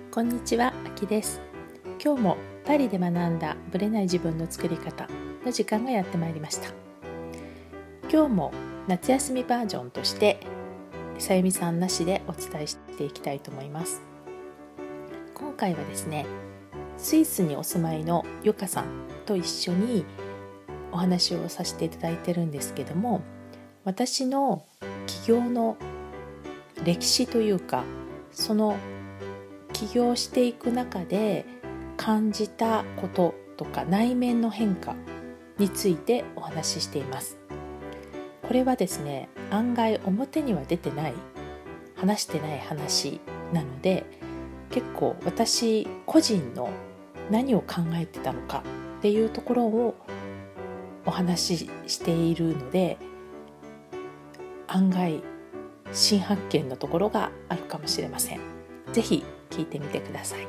こんにちは、あきです。今日もパリで学んだブレない自分の作り方の時間がやってまいりました。今日も夏休みバージョンとしてさゆみさんなしでお伝えしていきたいと思います。今回はですね、スイスにお住まいのゆかさんと一緒にお話をさせていただいてるんですけども、私の起業の歴史というか、その起業していく中で感じたこととか内面の変化についてお話ししています。これはですね、案外表には出てない話してない話なので、結構私個人の何を考えてたのかっていうところをお話ししているので、案外新発見のところがあるかもしれません。ぜひ聞いてみてください。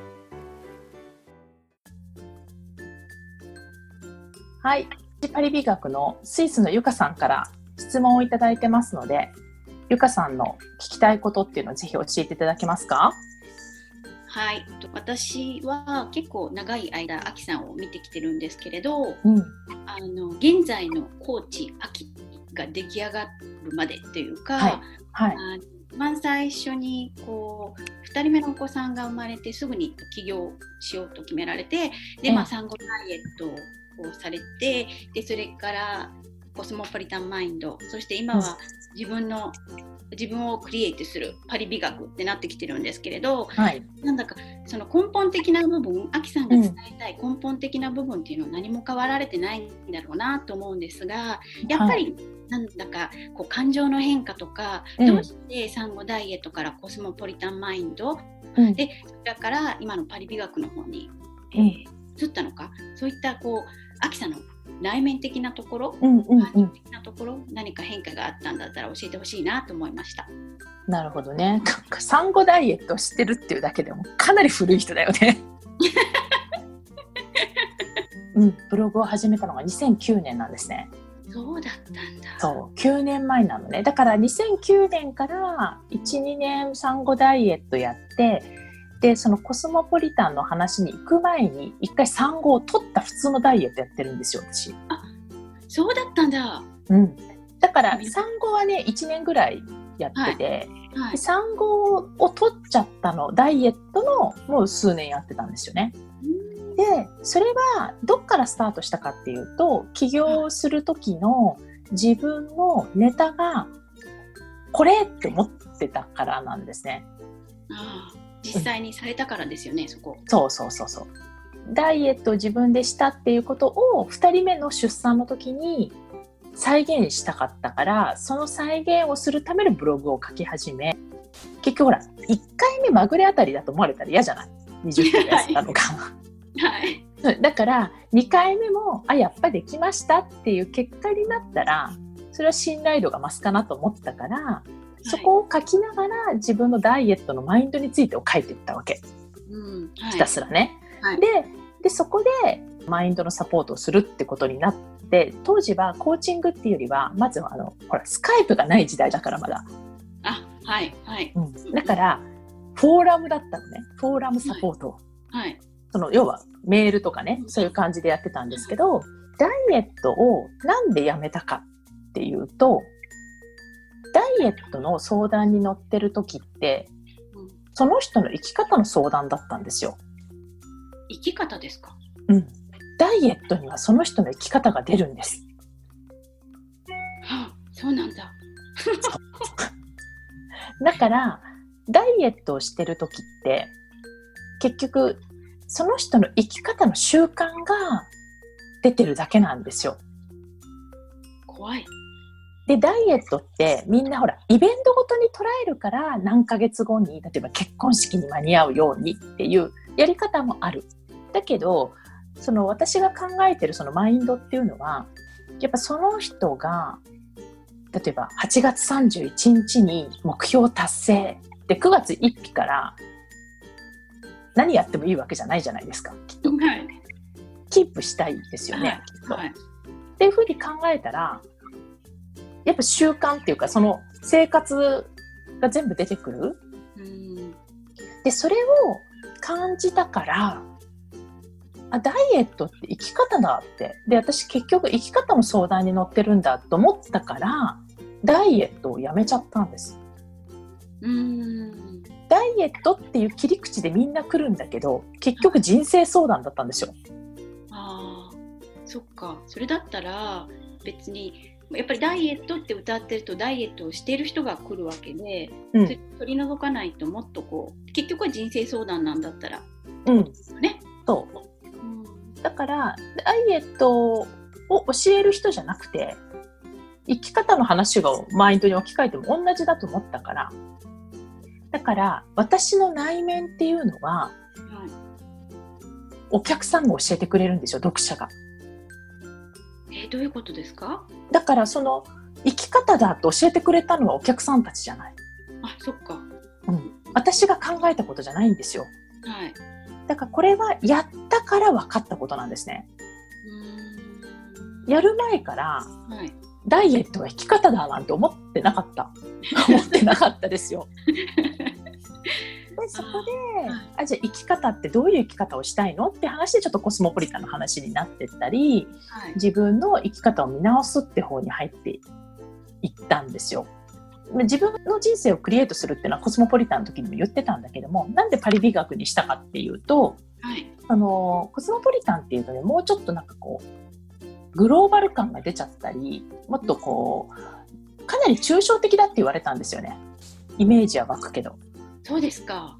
はい、パリ美学のスイスのゆかさんから質問をいただいてますので、ゆかさんの聞きたいことっていうのをぜひ教えていただけますか？ はい、私は結構長い間あきさんを見てきてるんですけれど、現在のコーチあきが出来上がるまでというか、最初に2人目のお子さんが生まれてすぐに起業しようと決められて、で、産後ダイエットをされて、でそれからコスモポリタンマインド、そして今は自分をクリエイトするパリ美学ってなってきてるんですけれど、なんだかその根本的な部分、あきさんが伝えたい根本的な部分っていうのは何も変わられてないんだろうなと思うんですが、やっぱりなんだか感情の変化とか、どうして産後ダイエットからコスモポリタンマインド、でそれから今のパリ美学の方に、移ったのか、そういったあきさんの内面的なところ、感情的なところ、何か変化があったんだったら教えてほしいなと思いました。 なるほどね。産後ダイエットを知ってるっていうだけでもかなり古い人だよね。ブログを始めたのが2009年なんですね。 そうだったんだ。 そう、9年前なのね。だから2009年から1、2年産後ダイエットやって、でそのコスモポリタンの話に行く前に一回産後を取った普通のダイエットやってるんですよ、私。 あ、そうだったんだ。 だから産後はね1年ぐらいやってて、で産後を取っちゃったの、ダイエットのもう数年やってたんですよね。でそれはどっからスタートしたかっていうと、起業する時の自分のネタがこれって思ってたからなんですね。 実際にされたからですよね、そこ。 そう。ダイエットを自分でしたっていうことを2人目の出産の時に再現したかったから、その再現をするためのブログを書き始め、結局ほら1回目まぐれあたりだと思われたら嫌じゃない、20キロ痩せたのが。だから2回目もやっぱりできましたっていう結果になったら、それは信頼度が増すかなと思ったから、そこを書きながら自分のダイエットのマインドについてを書いていったわけ、ひたすらね。でそこでマインドのサポートをするってことになって、当時はコーチングっていうよりはまずはほらスカイプがない時代だから、まだ。だからフォーラムだったのね。フォーラムサポート、その要はメールとかね、そういう感じでやってたんですけど、ダイエットをなんでやめたかっていうと、ダイエットの相談に乗ってる時って、その人の生き方の相談だったんですよ。 生き方ですか？ ダイエットにはその人の生き方が出るんです。 そうなんだ。 だからダイエットをしてる時って結局その人の生き方の習慣が出てるだけなんですよ。 怖い。 でダイエットってみんなほらイベントごとに捉えるから、何ヶ月後に例えば結婚式に間に合うようにっていうやり方もある。だけどその私が考えてるそのマインドっていうのは、やっぱその人が例えば8月31日に目標達成で9月1日から何やってもいいわけじゃないじゃないですか、きっと。キープしたいですよね、きっと。っていうふうに考えたら、やっぱ習慣っていうかその生活が全部出てくる。でそれを感じたから、ダイエットって生き方だって。で、私結局生き方も相談に乗ってるんだと思ったから、ダイエットをやめちゃったんです。ダイエットっていう切り口でみんな来るんだけど、結局人生相談だったんですよ。 そっか。それだったら別にやっぱりダイエットって歌ってるとダイエットをしている人が来るわけで、それ取り除かないともっと結局は人生相談なんだったら、ね。そう。だからダイエットを教える人じゃなくて、生き方の話をマインドに置き換えても同じだと思ったから、だから私の内面っていうのは、お客さんが教えてくれるんですよ、読者が。 どういうことですか？ だからその生き方だと教えてくれたのはお客さんたちじゃない。 そっか。 私が考えたことじゃないんですよ。だからこれはやったから分かったことなんですね。やる前から、ダイエットは生き方だなんて思ってなかったですよ。でそこでじゃあ生き方ってどういう生き方をしたいのって話でちょっとコスモポリタンの話になってったり、自分の生き方を見直すって方に入っていったんですよ。自分の人生をクリエイトするっていうのはコスモポリタンの時にも言ってたんだけども、なんでパリ美学にしたかっていうと、コスモポリタンっていうとね、もうちょっとなんかグローバル感が出ちゃったり、もっとかなり抽象的だって言われたんですよね。イメージは湧くけど。 そうですか。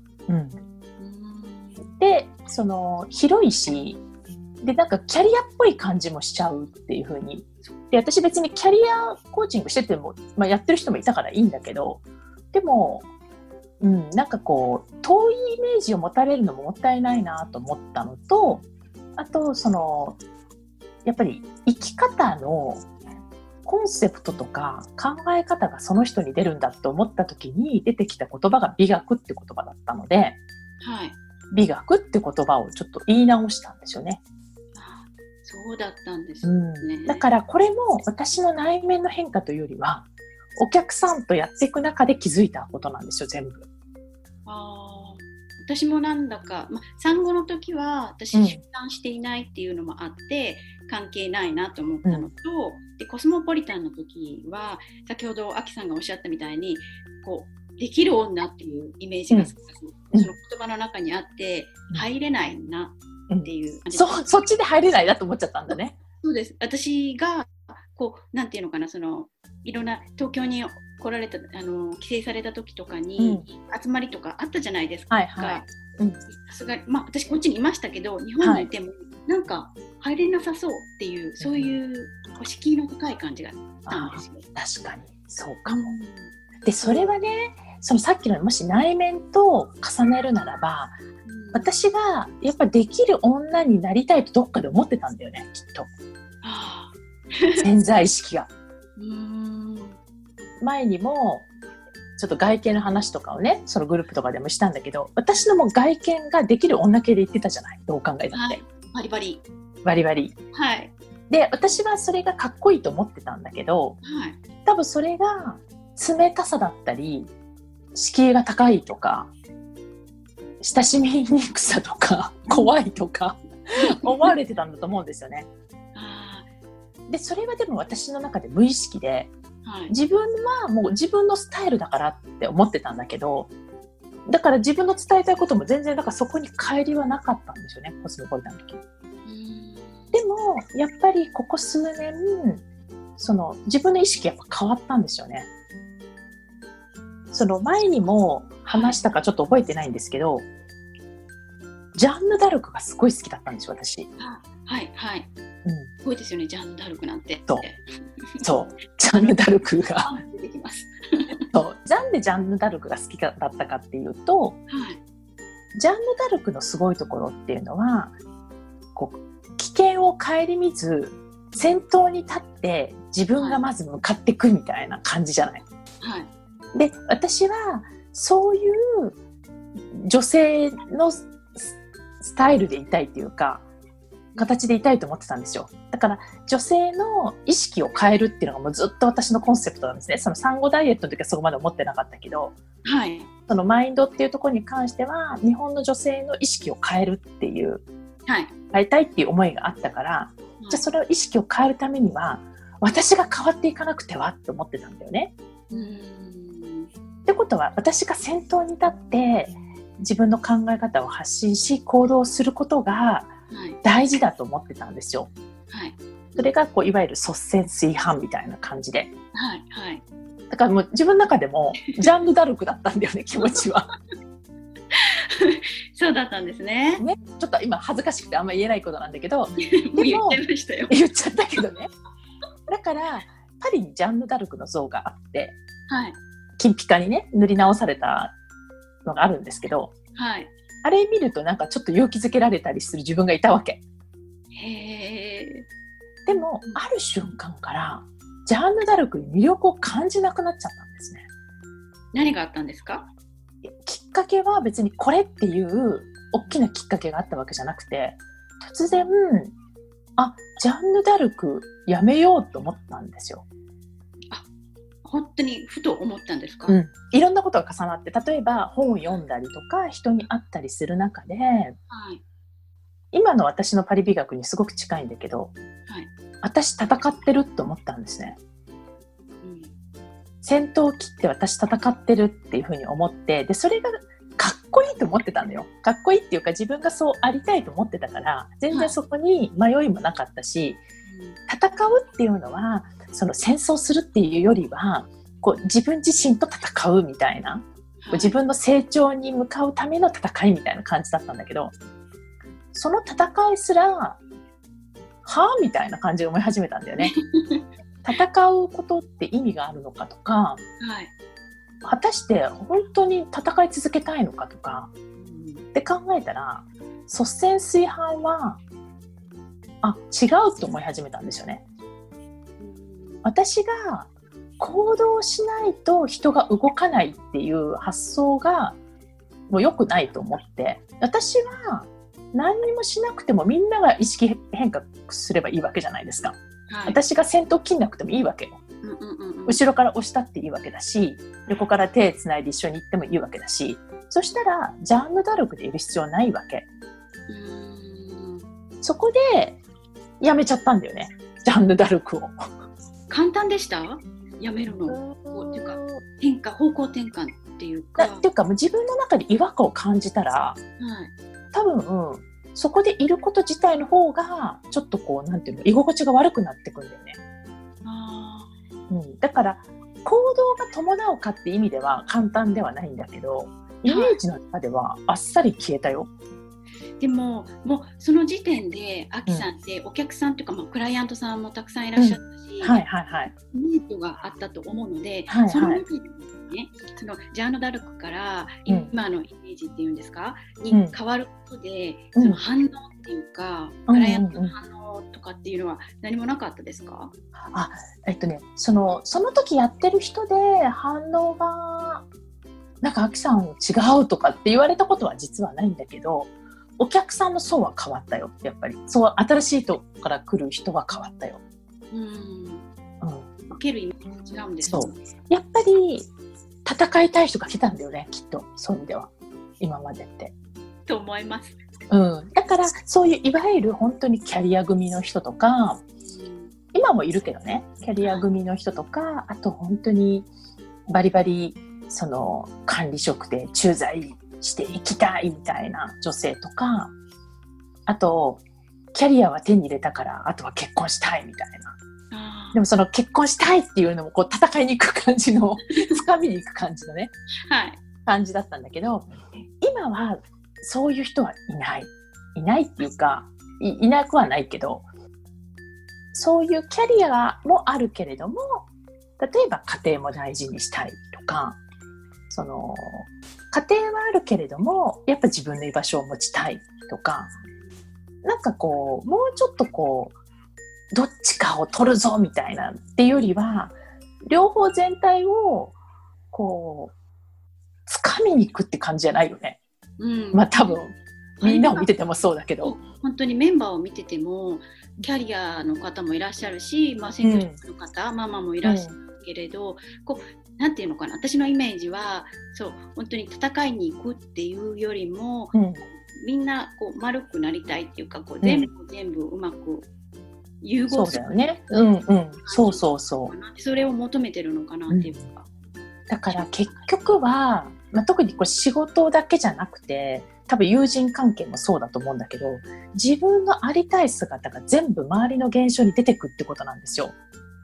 で、広いし、でなんかキャリアっぽい感じもしちゃうっていう風に。で、私別にキャリアコーチングしてても、やってる人もいたからいいんだけど、でも、なんか遠いイメージを持たれるのももったいないなと思ったのと、あとやっぱり生き方のコンセプトとか考え方がその人に出るんだと思った時に出てきた言葉が美学って言葉だったので、美学って言葉をちょっと言い直したんですよね。 そうだったんですね。 だからこれも私の内面の変化というよりは、お客さんとやっていく中で気づいたことなんですよ、全部。 私もなんだか、産後の時は私出産していないっていうのもあって、関係ないなと思ったのと、でコスモポリタンの時は先ほどアキさんがおっしゃったみたいにできる女っていうイメージがその言葉の中にあって入れないなっていう、 そっちで入れないなと思っちゃったんだね。 そうです。私がなんていうのかな、いろんな東京に来られた帰省された時とかに、集まりとかあったじゃないですか。さすがに私こっちにいましたけど、日本にいても、なんか入れなさそうっていう、そういう敷居の高い感じがしたんですよ。 確かにそうかも。でそれはね、さっきのもし内面と重ねるならば、私がやっぱできる女になりたいとどっかで思ってたんだよね、きっと。潜在意識が。前にもちょっと外見の話とかをね、そのグループとかでもしたんだけど、私のもう外見ができる女系で言ってたじゃない、どう考えたって。 バリバリ。 バリバリ。で、私はそれがかっこいいと思ってたんだけど、多分それが冷たさだったり、敷居が高いとか、親しみにくさとか、怖いとか思われてたんだと思うんですよね。で、それはでも私の中で無意識で、自分はもう自分のスタイルだからって思ってたんだけど、だから自分の伝えたいことも全然だからそこに乖離はなかったんですよね、コスモポリタンの時。でもやっぱりここ数年自分の意識やっぱ変わったんですよね。前にも話したかちょっと覚えてないんですけど、ジャンヌ・ダルクがすごい好きだったんですよ、私。すごいですよね、ジャンヌ・ダルクなんて。 そうジャンヌ・ダルクが出てきますなんでジャンヌ・ダルクが好きだったかっていうと、ジャンヌ・ダルクのすごいところっていうのは、危険を顧みず先頭に立って自分がまず向かっていくみたいな感じじゃない。で、私はそういう女性のスタイルでいたいっていうか、形でいたいと思ってたんですよ。だから女性の意識を変えるっていうのがもうずっと私のコンセプトなんですね。産後ダイエットの時はそこまで思ってなかったけど、 そのマインドっていうところに関しては日本の女性の意識を変えるっていう、変えたいっていう思いがあったから、じゃあそれを意識を変えるためには私が変わっていかなくてはって思ってたんだよね。ってことは私が先頭に立って自分の考え方を発信し行動することが大事だと思ってたんですよ。それがこういわゆる率先垂範みたいな感じで、だからもう自分の中でもジャンヌ・ダルクだったんだよね気持ちは。 そうだったんですね。 ちょっと今恥ずかしくてあんま言えないことなんだけどでも言っちゃったけどね。だからパリにジャンヌ・ダルクの像があって、金ピカにね塗り直されたのがあるんですけど、あれ見るとなんかちょっと勇気づけられたりする自分がいたわけ。でもある瞬間からジャンヌ・ダルクに魅力を感じなくなっちゃったんですね。 何があったんですか？ きっかけは別にこれっていう大きなきっかけがあったわけじゃなくて、突然ジャンヌ・ダルクやめようと思ったんですよ。 本当にふと思ったんですか？ いろんなことが重なって、例えば本を読んだりとか人に会ったりする中で、今の私のパリ美学にすごく近いんだけど、私戦ってると思ったんですね。先頭を切って私戦ってるっていうふうに思って、でそれがかっこいいと思ってたのよ。かっこいいっていうか自分がそうありたいと思ってたから全然そこに迷いもなかったし、戦うっていうのはその戦争するっていうよりはこう自分自身と戦うみたいな、自分の成長に向かうための戦いみたいな感じだったんだけど、その戦いすらみたいな感じで思い始めたんだよね。戦うことって意味があるのかとか、果たして本当に戦い続けたいのかとかって考えたら、率先垂範は違うと思い始めたんですよね。私が行動しないと人が動かないっていう発想がもう良くないと思って、私は何にもしなくてもみんなが意識変化すればいいわけじゃないですか。私が先頭切んなくてもいいわけよ。後ろから押したっていいわけだし、横から手つないで一緒に行ってもいいわけだし、そしたらジャンヌ・ダルクでいる必要ないわけ。そこでやめちゃったんだよね、ジャンヌ・ダルクを。 簡単でした？やめるのっていうか方向転換っていうかっていうか、もう自分の中で違和感を感じたら、多分そこでいること自体の方がちょっとこうなんていうの、居心地が悪くなってくるんだよね。だから行動が伴うかって意味では簡単ではないんだけど、イメージの中ではあっさり消えたよ。 でももうその時点でアキさんってお客さんというか、クライアントさんもたくさんいらっしゃったし、ニーズがあったと思うので、その時にね、そのジャンヌ・ダルクから今のイメージっていうんですか、に変わることで、その反応っていうか、クライアントの反応とかっていうのは何もなかったですか？ その時やってる人で反応がなんかアキさん違うとかって言われたことは実はないんだけど、お客さんの層は変わったよ。やっぱりそう新しいとこから来る人は変わったよ。 受ける意味が違うんですよね。 やっぱり戦いたい人が来たんだよね、きっと。そういう意味では今までってと思います。 だからそういういわゆる本当にキャリア組の人とか、今もいるけどね、キャリア組の人とか、あと本当にバリバリその管理職で駐在していきたいみたいな女性とか、あとキャリアは手に入れたからあとは結婚したいみたいな。でもその結婚したいっていうのもこう戦いに行く感じの掴みに行く感じのね、感じだったんだけど、今はそういう人はいないっていうか いなくはないけど、そういうキャリアもあるけれども、例えば家庭も大事にしたいとか、その家庭はあるけれどもやっぱ自分の居場所を持ちたいとか、なんかこうもうちょっとこうどっちかを取るぞみたいなっていうよりは、両方全体をこう掴みに行くって感じじゃないよね。多分みんなを見ててもそうだけど、 本当にメンバーを見ててもキャリアの方もいらっしゃるし、先生の方、ママもいらっしゃるけれど、こうなんていうのかな、私のイメージはそう本当に戦いに行くっていうよりも、みんなこう丸くなりたいっていうか、こう全部うまく融合する。 そうだよね。そうそうそう。 それを求めてるのかなっていうか。 だから結局は、特にこれ仕事だけじゃなくて、多分友人関係もそうだと思うんだけど、自分のありたい姿が全部周りの現象に出てくってことなんですよ。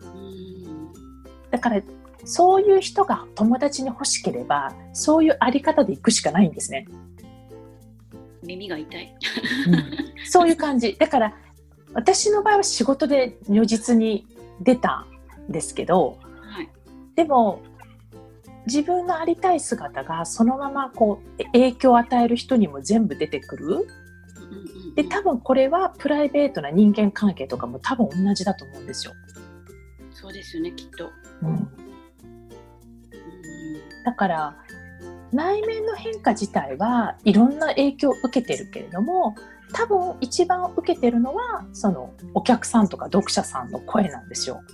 だからそういう人が友達に欲しければ、そういうあり方で行くしかないんですね。 耳が痛い、 そういう感じ。だから私の場合は仕事で如実に出たんですけど、でも自分のありたい姿がそのままこう影響を与える人にも全部出てくる。で、多分これはプライベートな人間関係とかも多分同じだと思うんですよ。 そうですよね、きっと。 だから内面の変化自体はいろんな影響を受けてるけれども、多分一番受けてるのはそのお客さんとか読者さんの声なんですよ。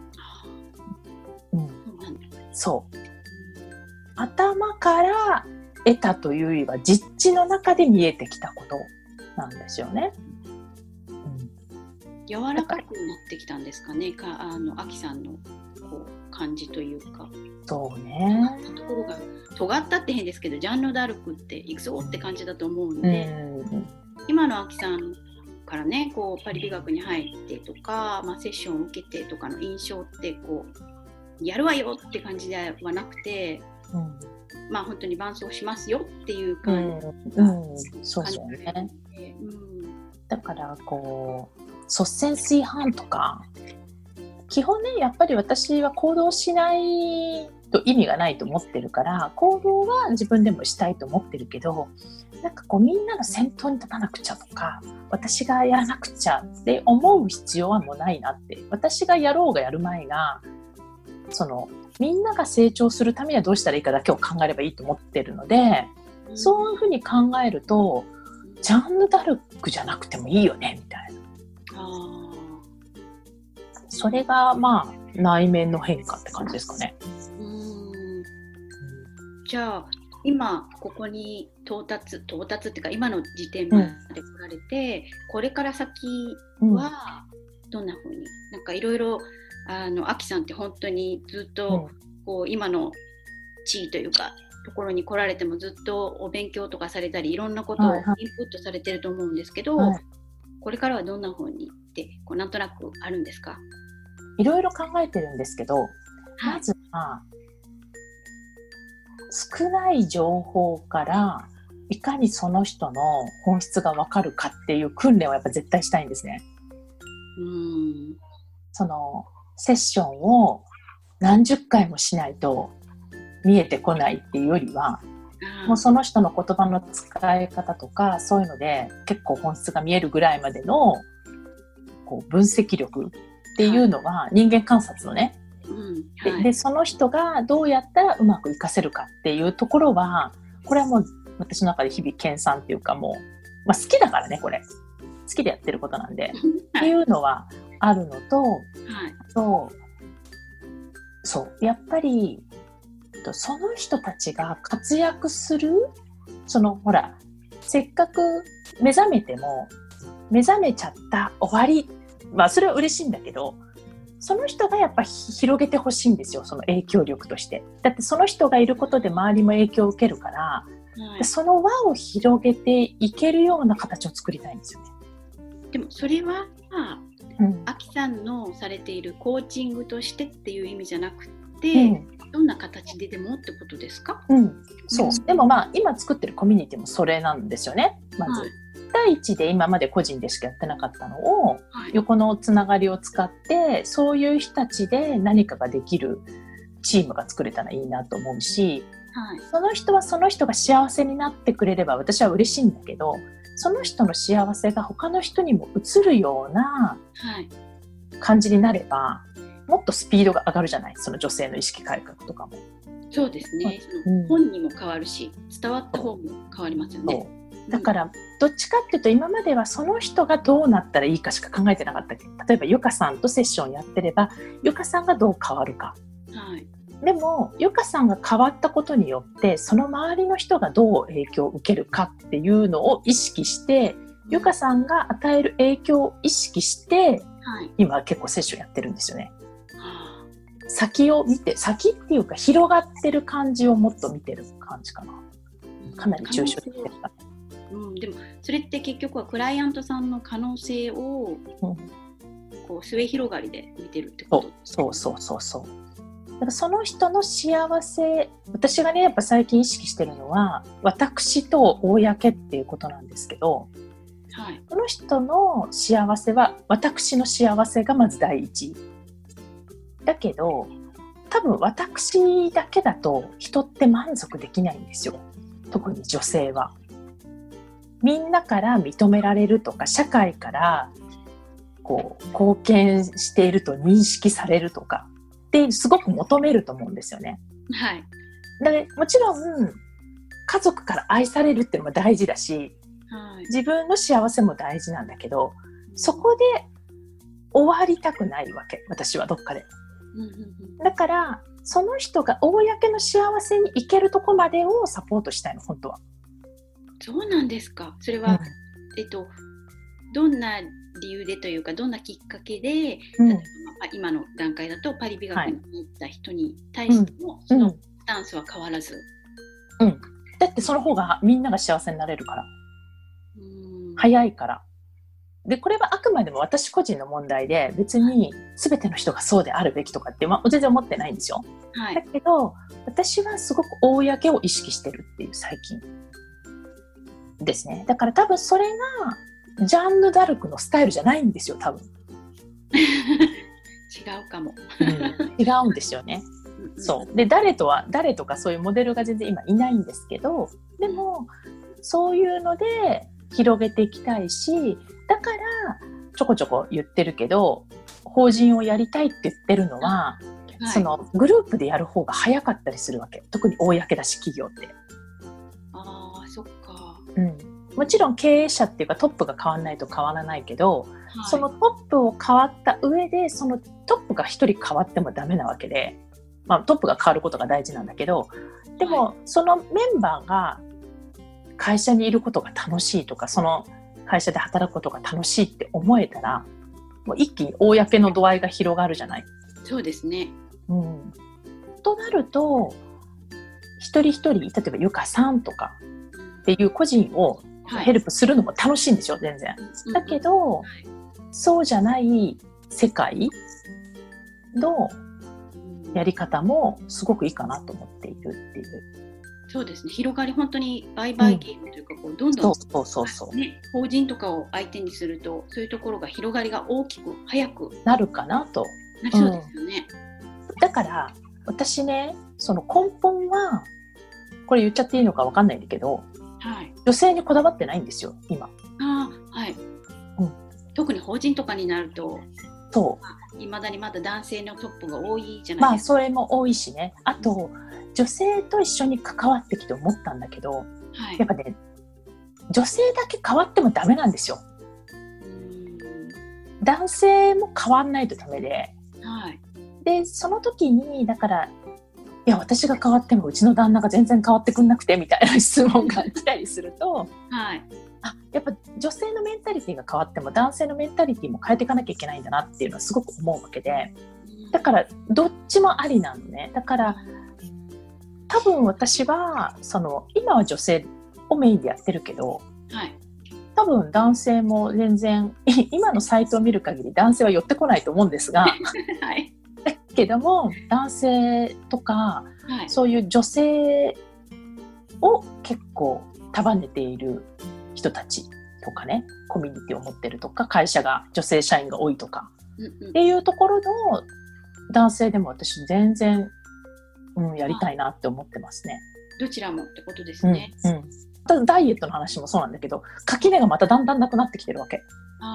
そう。頭から得たというよりは実地の中で見えてきたことなんですよね。 柔らかくなってきたんですかね、アキさんのこう感じというか。 そうね。 ところが尖ったって変ですけど、ジャンヌ・ダルクっていくぞって感じだと思うので、今のアキさんからね、こうパリ美学に入ってとか、セッションを受けてとかの印象ってこうやるわよって感じではなくて、本当に伴走しますよっていう感じ。 そうそうね。だからこう率先垂範とか、基本ね、やっぱり私は行動しないと意味がないと思ってるから、行動は自分でもしたいと思ってるけど、なんかこうみんなの先頭に立たなくちゃとか、私がやらなくちゃって思う必要はもうないなって。私がやろうがやる前が、そのみんなが成長するためにはどうしたらいいかだけを考えればいいと思ってるので、そういうふうに考えるとジャンヌ・ダルクじゃなくてもいいよねみたいな。それが内面の変化って感じですかね。 じゃあ今ここに到達っていうか、今の時点まで来られて、これから先はどんな風に、なんかいろいろアキさんって本当にずっとこう今の地位というかところに来られてもずっとお勉強とかされたり、いろんなことをインプットされてると思うんですけど、これからはどんな風にってこうなんとなくあるんですか？ いろいろ考えてるんですけど、まずは少ない情報からいかにその人の本質が分かるかっていう訓練はやっぱ絶対したいんですね。そのセッションを何十回もしないと見えてこないっていうよりは、もうその人の言葉の使い方とかそういうので結構本質が見えるぐらいまでのこう分析力っていうのは人間観察のね、でその人がどうやったらうまく活かせるかっていうところは、これはもう私の中で日々研鑽っていうか、もう、好きだからね、これ好きでやってることなんでっていうのはあるのと、そうやっぱりその人たちが活躍する、そのほらせっかく目覚めても目覚めちゃった終わり、それは嬉しいんだけど、その人がやっぱ広げてほしいんですよ、その影響力として。だってその人がいることで周りも影響を受けるから、その輪を広げていけるような形を作りたいんですよね。 でもそれはアキさんのされているコーチングとしてっていう意味じゃなくて、どんな形ででもってことですか？そう。 でも今作ってるコミュニティもそれなんですよね。まず、1対1で今まで個人でしかやってなかったのを、横のつながりを使ってそういう人たちで何かができるチームが作れたらいいなと思うし、その人はその人が幸せになってくれれば私は嬉しいんだけど、その人の幸せが他の人にも移るような感じになれば、もっとスピードが上がるじゃない、その女性の意識改革とかも。 そうですね、本にも変わるし伝わった方も変わりますよね。 だからどっちかっていうと、今まではその人がどうなったらいいかしか考えてなかったけど、例えばゆかさんとセッションやってればゆかさんがどう変わるか、 でもゆかさんが変わったことによってその周りの人がどう影響を受けるかっていうのを意識して、ゆかさんが与える影響を意識して、はい、今結構セッションやってるんですよね。先を見て、先っていうか広がってる感じをもっと見てる感じかな。かなり抽象的ですかね。 でもそれって結局はクライアントさんの可能性を、こう末広がりで見てるってことですか？ そうだからその人の幸せ、私がねやっぱ最近意識してるのは私と公っていうことなんですけど、はい、この人の幸せは私の幸せがまず第一だけど、多分私だけだと人って満足できないんですよ。特に女性はみんなから認められるとか、社会からこう貢献していると認識されるとかってすごく求めると思うんですよね。 はい。 でもちろん家族から愛されるっていうのも大事だし、はい、自分の幸せも大事なんだけど、そこで終わりたくないわけ、私はどっかで。だからその人が公の幸せに行けるとこまでをサポートしたいの、本当は。 そうなんですか。それは、どんな理由でというか、どんなきっかけで、例えば今の段階だとパリ美学に行った人に対しても、そのスタンスは変わらず、 だってその方がみんなが幸せになれるから、早いから。でこれはあくまでも私個人の問題で、別に全ての人がそうであるべきとかって、全然思ってないんですよ、はい、だけど私はすごく公を意識してるっていう最近ですね。だから多分それがジャンヌ・ダルクのスタイルじゃないんですよ、多分違うかも、 違うんですよね。そうで誰とかそういうモデルが全然今いないんですけど、でもそういうので広げていきたいし、だからちょこちょこ言ってるけど、法人をやりたいって言ってるのは、はい、そのグループでやる方が早かったりするわけ、特に公だし企業って。 ああ、そっか。 もちろん経営者っていうかトップが変わらないと変わらないけど、はい、そのトップを変わった上で、そのトップが一人変わってもダメなわけで、トップが変わることが大事なんだけど、でも、はい、そのメンバーが会社にいることが楽しいとか、その会社で働くことが楽しいって思えたら、もう一気に公の度合いが広がるじゃない。 そうですね。 となると、一人一人、例えばゆかさんとかっていう個人をヘルプするのも楽しいんですよ、全然。だけど、そうじゃない世界のやり方もすごくいいかなと思っているっていう。 そうですね、広がり、本当に売買ゲームというか、こうどんどん法人とかを相手にすると、そういうところが広がりが大きく早くなるかなと。 そうですよね。 だから私ね、その根本はこれ言っちゃっていいのか分かんないんだけど、はい、女性にこだわってないんですよ今。 はい、特に法人とかになると、いまだにまだ男性のトップが多いじゃないですか。 それも多いしね。あと、女性と一緒に関わってきて思ったんだけど、やっぱね、女性だけ変わってもダメなんですよ。男性も変わんないとダメで、でその時にだから、いや私が変わってもうちの旦那が全然変わってくんなくてみたいな質問が来たりすると、やっぱ女性のメンタリティが変わっても男性のメンタリティも変えていかなきゃいけないんだなっていうのはすごく思うわけで、だからどっちもありなのね。だから多分私は今は女性をメインでやってるけど、多分男性も全然今のサイトを見る限り男性は寄ってこないと思うんですが、だけども男性とか、そういう女性を結構束ねている人たちとかね、コミュニティを持ってるとか、会社が女性社員が多いとか、っていうところの男性でも私全然、やりたいなって思ってますね。 どちらもってことですね。 ダイエットの話もそうなんだけど、垣根がまただんだんなくなってきてるわけ。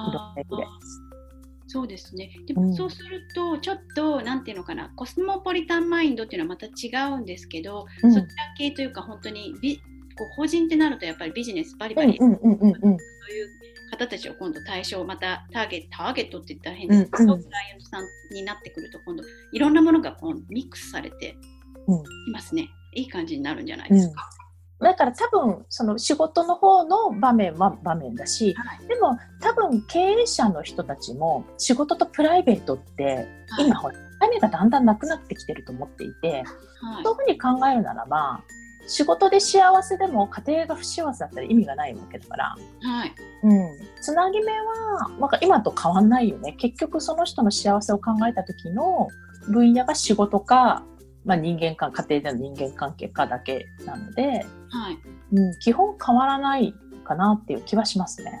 そうですね。でもそうするとちょっとなんていうのかな、コスモポリタンマインドっていうのはまた違うんですけど、そちら系というか本当にこう法人ってなるとやっぱりビジネスバリバリ、そういう方たちを今度対象、またターゲットって言ったら変ですけど、クライアントさんになってくると、今度いろんなものがこうミックスされていますね。いい感じになるんじゃないですか。 だから多分その仕事の方の場面は場面だし、でも多分経営者の人たちも仕事とプライベートって今ほら境目がだんだんなくなってきてると思っていて、そういうふうに考えるならば仕事で幸せでも家庭が不幸せだったら意味がないわけだから、つなぎ目は今と変わんないよね。結局その人の幸せを考えた時の分野が仕事か、人間関係、家庭での人間関係かだけなので、基本変わらないかなっていう気はしますね。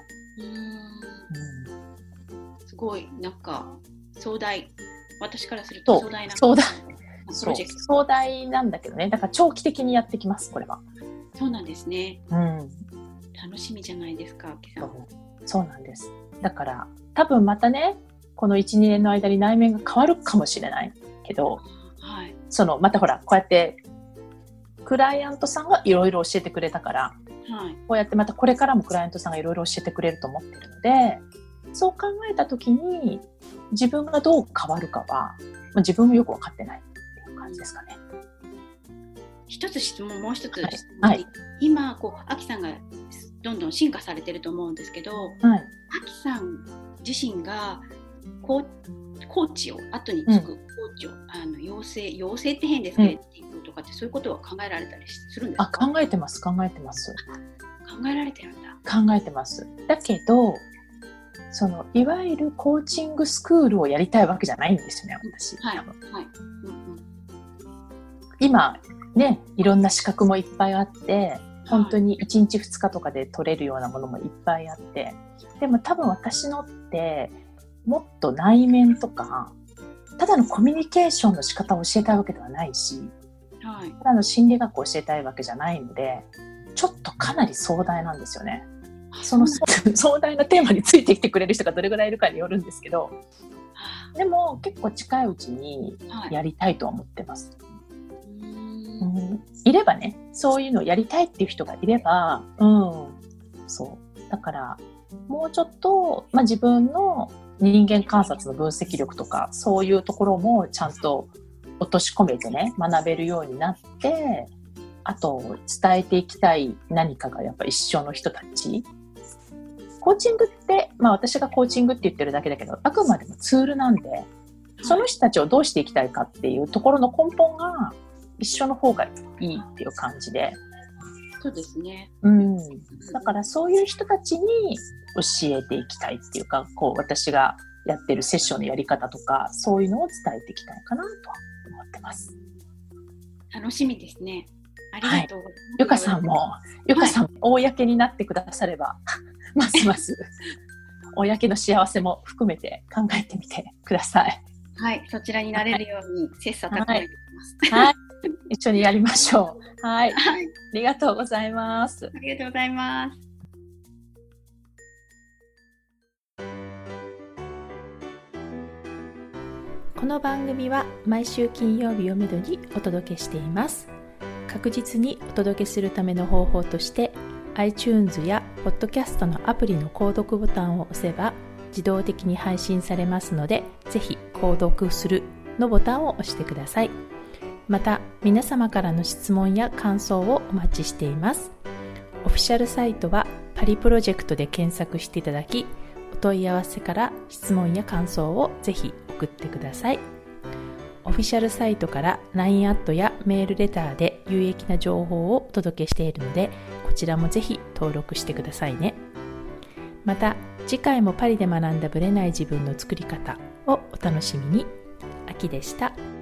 すごいなんか壮大、私からすると壮大なプロジェクト。 壮大なんだけどね。だから長期的にやってきます、これは。 そうなんですね。楽しみじゃないですか、秋さん。 そうなんです。だから多分またね、この 1,2 年の間に内面が変わるかもしれないけど、またほらこうやってクライアントさんがいろいろ教えてくれたから、こうやってまたこれからもクライアントさんがいろいろ教えてくれると思ってるので、そう考えた時に自分がどう変わるかは、自分もよく分かってないっていう感じですかね。 一つ質問、もう一つ質問、今秋さんがどんどん進化されてると思うんですけど、秋さん自身がコーチを後につくコーチを養成って変ですけど、とかってそういうことは考えられたりするんですか？ 考えてます。 考えられてるんだ。 考えてます。だけどいわゆるコーチングスクールをやりたいわけじゃないんですよね、私。今ね、いろんな資格もいっぱいあって、本当に1日2日とかで取れるようなものもいっぱいあって、でも多分私のってもっと内面とか、ただのコミュニケーションの仕方を教えたいわけではないし、ただの心理学を教えたいわけじゃないので、ちょっとかなり壮大なんですよね。その壮大なテーマについてきてくれる人がどれぐらいいるかによるんですけど、でも結構近いうちにやりたいとは思ってます。いればね、そういうのをやりたいっていう人がいれば、そうだからもうちょっと、自分の人間観察の分析力とかそういうところもちゃんと落とし込めてね、学べるようになって、あと伝えていきたい何かがやっぱ一緒の人たち。コーチングって、私がコーチングって言ってるだけだけど、あくまでもツールなんで、その人たちをどうしていきたいかっていうところの根本が一緒の方がいいっていう感じで。 そうですね。 だからそういう人たちに教えていきたいっていうか、私がやってるセッションのやり方とか、そういうのを伝えていきたいかなと思ってます。 楽しみですね。ありがとうございます。 ゆかさんも公になってくだされば、ますます公の幸せも含めて考えてみてください。 そちらになれるように切磋琢磨しています。 一緒にやりましょう。ありがとうございます。 ありがとうございます。 この番組は毎週金曜日をめどにお届けしています。確実にお届けするための方法として、iTunes や Podcast のアプリの購読ボタンを押せば自動的に配信されますので、ぜひ購読するのボタンを押してください。また、皆様からの質問や感想をお待ちしています。オフィシャルサイトはパリプロジェクトで検索していただき、お問い合わせから質問や感想をぜひ送ってください。オフィシャルサイトから LINE アットやメールレターで有益な情報をお届けしているので、こちらもぜひ登録してくださいね。また、次回もパリで学んだブレない自分の作り方をお楽しみに。秋でした。